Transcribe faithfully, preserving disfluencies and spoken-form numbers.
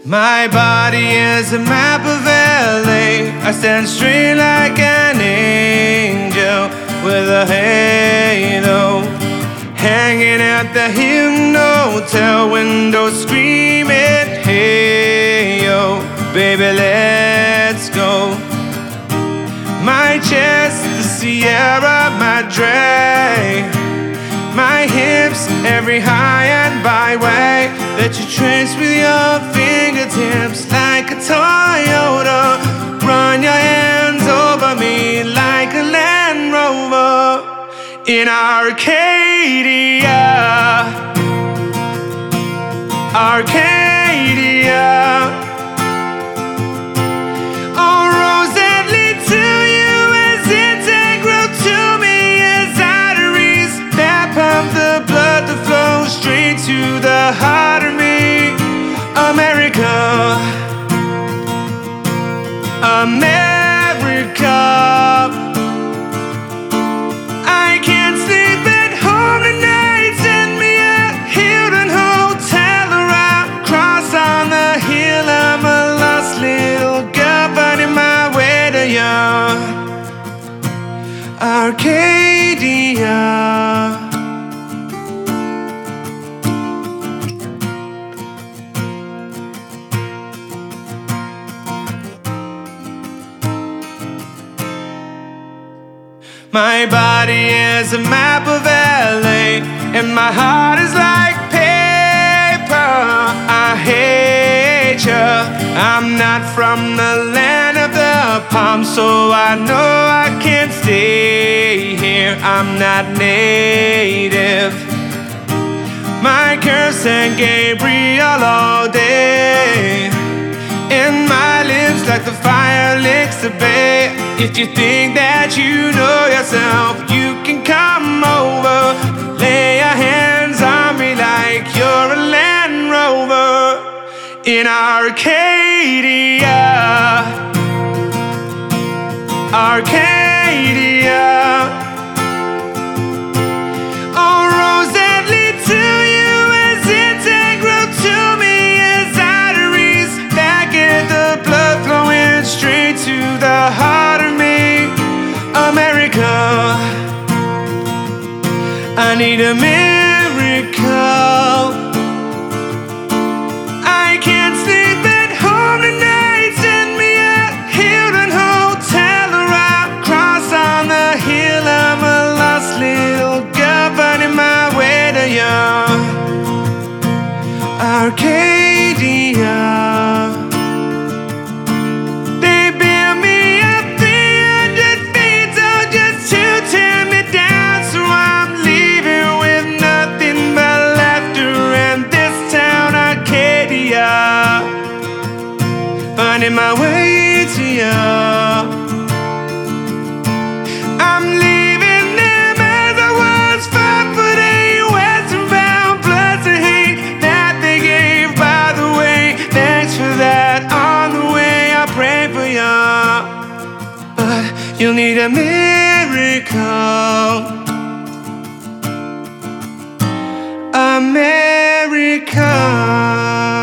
My body is a map of L A. I stand straight like an angel with a halo, hanging out the hotel window, screaming, hey yo, baby, let's go. My chest, the Sierra Madre. My hips, every high and byway that you trace with your fingertips like a Toyota. Run your hands over me like a Land Rover in Arcadia. Arcadia. To the heart of me, America, America. I can't sleep at home tonight. Send me a Hilton hotel or I'll cross on the hill. I'm a lost little girl finding my way to you, Arcadia. My body is a map of L A, and my heart is like paper. I hate you. I'm not from the land of the palm, so I know I can't stay here. I'm not native. My curves Saint Gabriel all day, and my lips like the fire licks the bay. If you think that you know yourself, you can come over. Lay your hands on me like you're a Land Rover in Arcadia. Arcadia. Oh, roads that lead to you as integral to me as arteries back at the blood flowing straight to the heart of me, America. I need a miracle. I can't sleep at home tonight. Send me a Hilton hotel or I'll cross on the hill. I'm a lost little girl finding my way to you, Arcadia. Finding my way to you. I'm leaving them as I was, five foot eight, western bound, plus the hate that they gave. By the way, thanks for that. On the way, I pray for you, but you'll need a miracle, America.